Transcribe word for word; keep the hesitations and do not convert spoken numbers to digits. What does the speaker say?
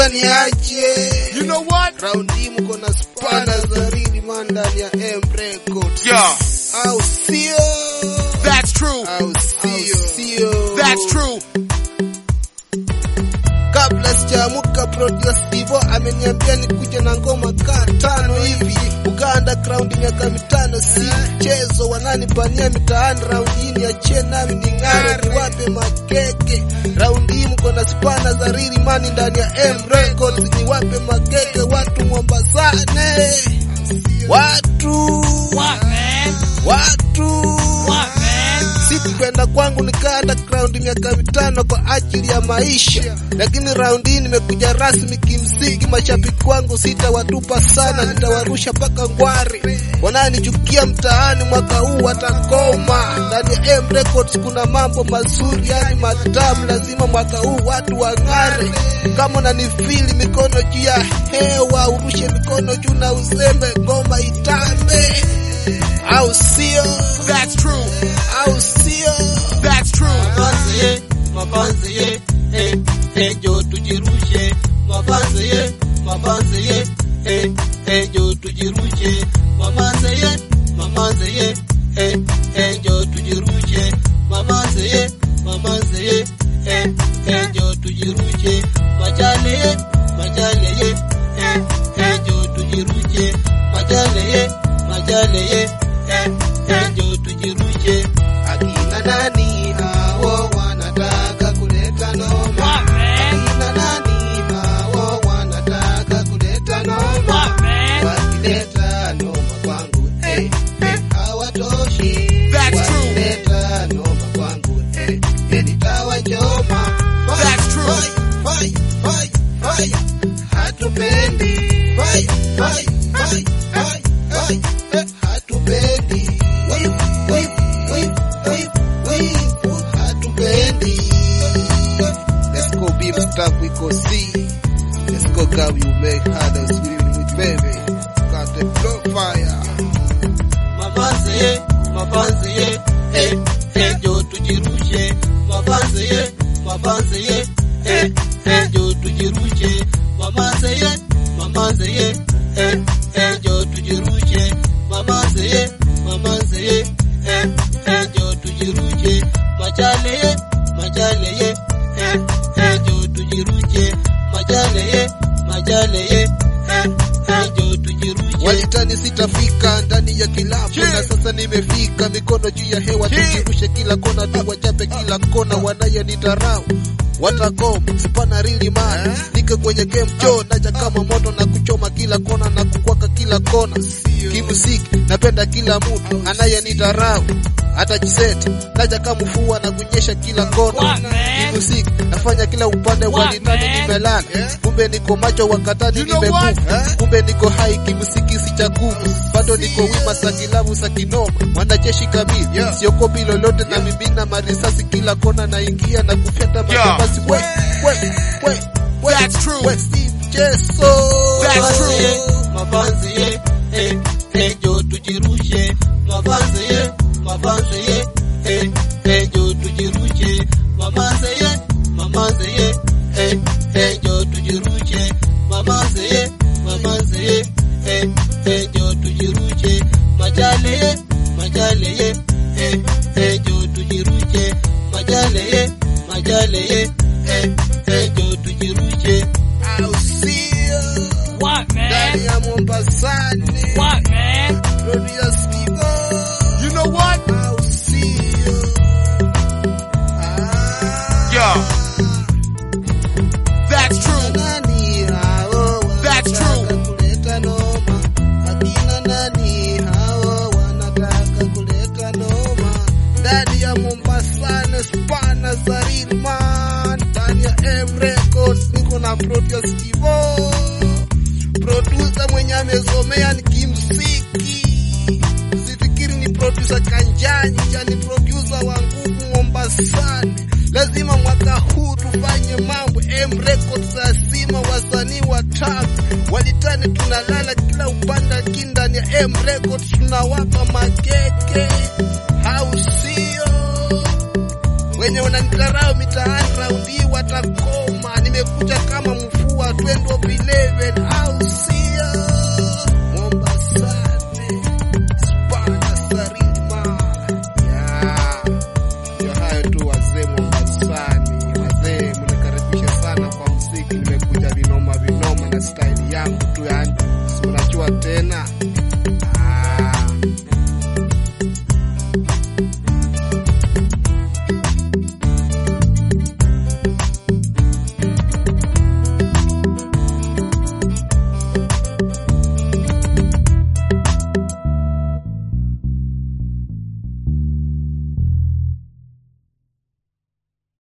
Mani aje. You know what? Round hii mko na spana za rili man ndani ya M Records. Yeah. Au sio? That's true. Au sio? That's true. Kabla sijamuka producer Steve ameniambia nikuje na ngoma kaa tano hivi. Uganda ground miaka mitano si mchezo, wananipania mitaani round hii ni achie nami ning'are niwape makeke. Round hii mko na spana za rili man ndani ya M Records, niwape makeke watu Mombasane. Watu What man? Watu What man? Sikupenda kwangu nikaa underground miaka mitano kwa ajili ya maisha, lakini round hii nimekuja rasmi kimsingi. Mashabiki wangu sitawatupa sana, nitawarusha paka ngwari. Wananichukia mtaani mwaka huu watakoma. Ndani ya M Records kuna mambo mazuri yani matamu, lazima mwaka huu watu wang'are. Kama unanifili mikono juu ya hewa, urushe mikono juu na uzembe ngoma itambe. Au sio? That's true. Au sio? That's true. Mafanzi ye, mafanzi ye, eh, eh, jo tujirushe. Mafanzi ye, mafanzi ye, eh, eh, jo tujirushe. Mafanzi ye, mafanzi ye, eh, eh, jo tujirushe. Mafanzi ye, mafanzi ye, eh, eh, jo tujirushe. Majale ye, majale ye, eh, eh, jo tujirushe. Majale ye, majale ye, eh, eh, jo tujirushe. Akina nani hao wanataka kuleta noma? What man? Akina nani hao wanataka kuleta noma? What man? Wakileta noma kwangu eh, eh, hawatoshi. That's true. Wakileta noma kwangu eh, eh, nitawachoma. That's true. Fai, fai, fai, hatupendi. Fai, fai, fai, fai, fai, eh, hatupendi. Wip, wip, wip, wip, wip, hatupendi. Let's go beef stuff we go see. Let's go girl, you make harder screaming with baby. Got the blow fire. Mafanzi ye, mafanzi ye, eh, eh, jo tujirushe. Mafanzi ye, mafanzi ye, eh, eh, jo tujirushe. Mafanzi ye, mafanzi ye, eh, eh, jo tujirushe. Mafanzi ye, mafanzi ye, eh, eh, jo tujirushe. Majale ye, majale ye, eh, eh, jo tujirushe. Majale ye, majale ye, eh, eh, jo tujirushe. Walitani sitafika ndani ya kilabu na sasa nimefika, mikono juu ya hewa tujirushe kila kona, tuwachape kila kona, wanaya nitarau watakoma sipana rili man. Nike kwenye game cho naja kama moto na kuchoma kila kona na kukwaka kila kona. Kimuziki napenda kila mtu anaye nitarau hata jiseti naja kama mfua na kunyesha kila kona. Kimuziki nafanya kila upande, walitani nimelala kumbe niko macho, wakatani nimekufa kumbe niko hai. Kimuziki sichakufa bado niko wima, sakilavu sakinoma, mwanajeshi kamili siokopi lolote na mimina marisasi kila kona, na ingia na kufyata makabasi. Wait, wait, wait, wait. That's true. Wait, Steve Jeso. That's true. Mafanzi ye, eh, eh, jo tujirushe. Mafanzi ye, mafanzi ye, eh, eh, jo tujirushe. Mafanzi ye, mafanzi ye, eh, eh, jo tujirushe. Mafanzi ye, mafanzi ye, eh, eh, jo tujirushe. Majale ye, majale ye, eh, eh, jo tujirushe. Majale ye, majale ye, eh, eh, jo tujirushe. Au sio? What man? Ndani ya Mombasani. What man? Producer Steve. You know what? Au sio? Ah. Yeah. That's true. Nani hao That's wanataka true. kuleta noma? Akina nani hao wanataka kuleta noma? Ndani ya Mombasani spana za real man. Ndani ya M Records niko na producer Steve. Producer mwenye amesomea ni kimuziki. Usifikiri ni producer kanjani, yani producer wa nguvu Mombasani. Lazima mwaka huu tufanye mambo. M Records lazima wasanii watatu. Walitani tunalala kila upanda kindani ya M Records tunawapa makeke. Au sio? Wenye wananitarau mitaani raundi watakoma. Nimekuja kama mfua wapendwa eleven au sio? Mombasani, Spana Sarima. Yeah. Ndio hayo tu wazee Mombasani. Wazee mnikaribisha sana kwa muziki, nimekuja vinoma vinoma na style yangu tu, yani si unajua tena.